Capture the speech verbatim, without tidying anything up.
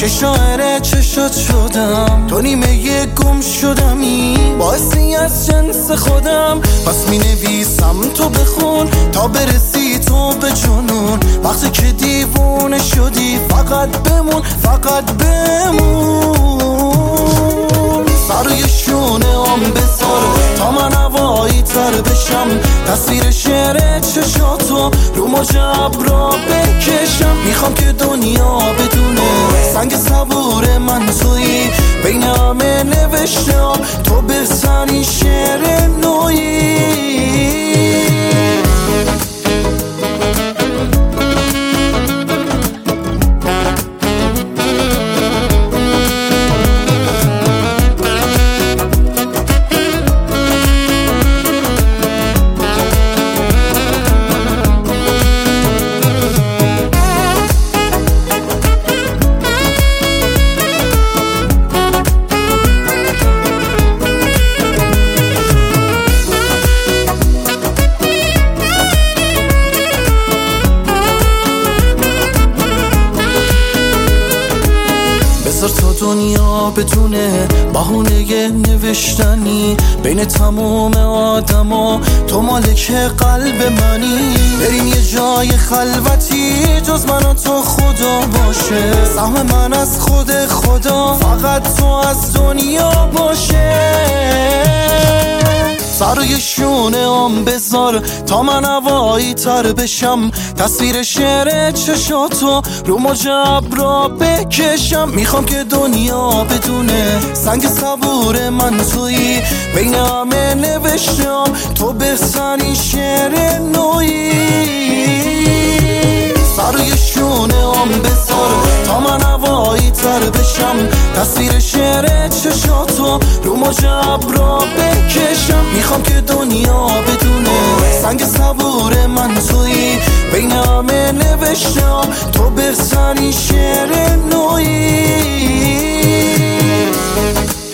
که شاعر چشات شدم، تو نیمه یه گم شدمی باعثی از جنس خودم. پس می نویسم تو بخون تا برسی تو به جنون. وقتی که دیوونه شدی فقط بمون، فقط بمون. سر روی شونه هم بذار تا من هوایی تر بشم، تصویر شعر چشاتو رو مجب را بکشم. میخوام که دنیا بدونه سنگ صبور من تویی، بین همه نوشتم تو بزنی شعر نویی. تا دنیا بدونه بهونه نوشتنی بین تموم آدما تو مالک قلب منی. بریم یه جای خلوتی جز من و تو خدا باشه، سهم من از خود خدا فقط تو از دنیا باشه. سر روی شونه هم بذار تا من هوایی تر بشم، تصویر شعر چشاتو رو مجب را بکشم. میخوام که دنیا بدونه سنگ صبور من تویی، بین همه نوشتم تو بزنی شعر نویی. سر روی شونه هم بذار تا من هوایی تر بشم، تصویر شعر چشاتو رو مجب را بکشم. میخوام که دنیا بدونه سنگ صبور من تویی، بین همه نوشتم تو بزنی شعر نویی.